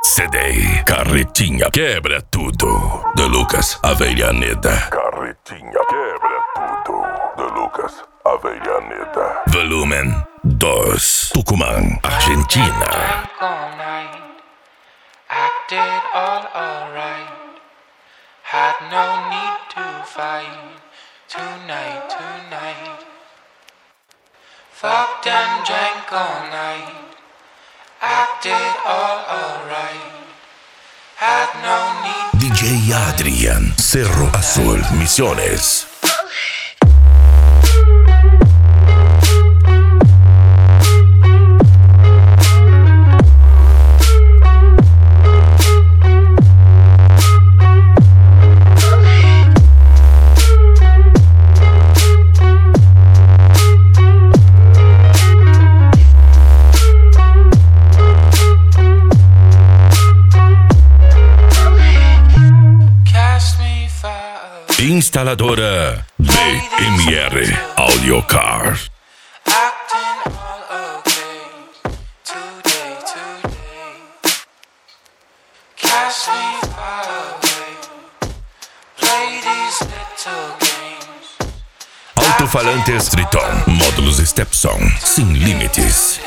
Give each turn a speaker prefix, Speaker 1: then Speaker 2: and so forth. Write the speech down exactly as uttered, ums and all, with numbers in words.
Speaker 1: C D Carretinha Quebra Tudo, de Lucas Avellaneda.
Speaker 2: Carretinha Quebra Tudo, de Lucas Avellaneda.
Speaker 1: Volumen dois, Tucumán, Argentina.
Speaker 3: All night, acted all alright. Had no need to fight. Tonight, tonight. Fucked and drank all night. Acted all alright. Had no need.
Speaker 1: D J Adrian, Cerro Azul, Misiones. Instaladora B M R Audio Car.
Speaker 3: Acting all okay. Today, today. Cast me far away. Play these little games.
Speaker 1: Alto-falantes Triton, módulos Stepson, sem limites.